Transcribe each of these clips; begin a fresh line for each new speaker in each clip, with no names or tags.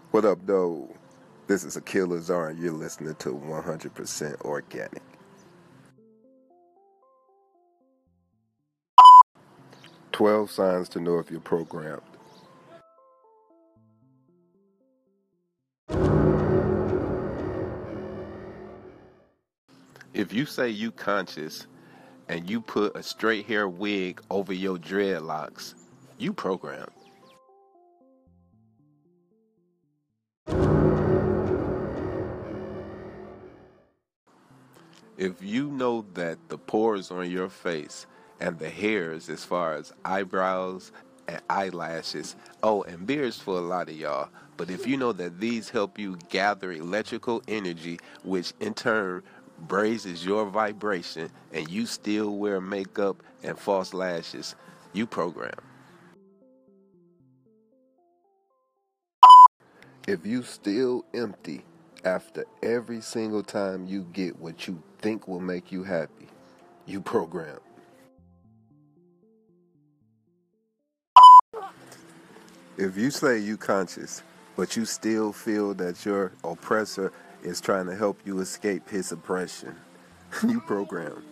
What up, though? This is Akil Lazar, and you're listening to 100% Organic. "12 signs to know if you're programmed." If you say you conscious and you put a straight hair wig over your dreadlocks, you programmed. If you know that the pores on your face and the hairs as far as eyebrows and eyelashes, oh, and beards for a lot of y'all, but if you know that these help you gather electrical energy, which in turn raises your vibration, and you still wear makeup and false lashes, you program. If you still empty after every single time you get what you think will make you happy, you program. If you say you conscious, but you still feel that your oppressor is trying to help you escape his oppression, you program.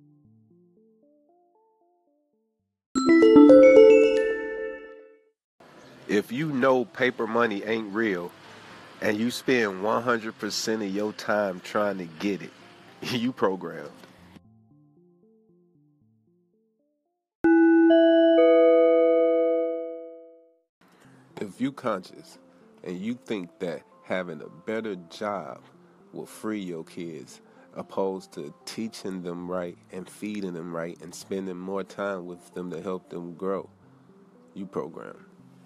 If you know paper money ain't real and you spend 100% of your time trying to get it, you programmed. If you conscious and you think that having a better job will free your kids opposed to teaching them right and feeding them right and spending more time with them to help them grow, you program.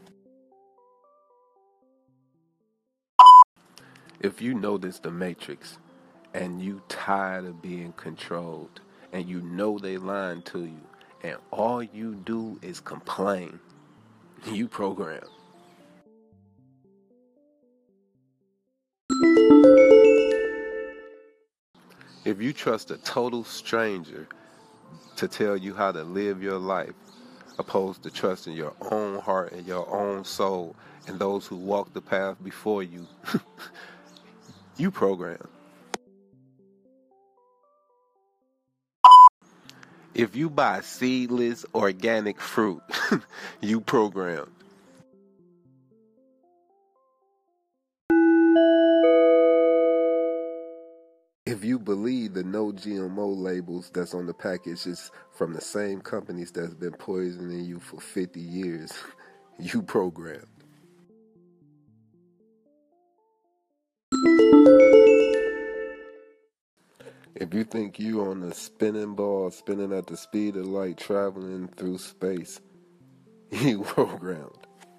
If you notice the Matrix and you tired of being controlled and you know they lying to you and all you do is complain, you program. If you trust a total stranger to tell you how to live your life, opposed to trusting your own heart and your own soul and those who walk the path before you, you program. If you buy seedless organic fruit, you programmed. If you believe the no GMO labels that's on the package is from the same companies that's been poisoning you for 50 years, you programmed. If you think you on a spinning ball spinning at the speed of light traveling through space, you programmed.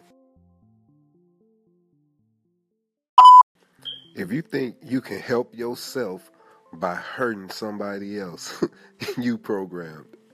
If you think you can help yourself by hurting somebody else, you programmed.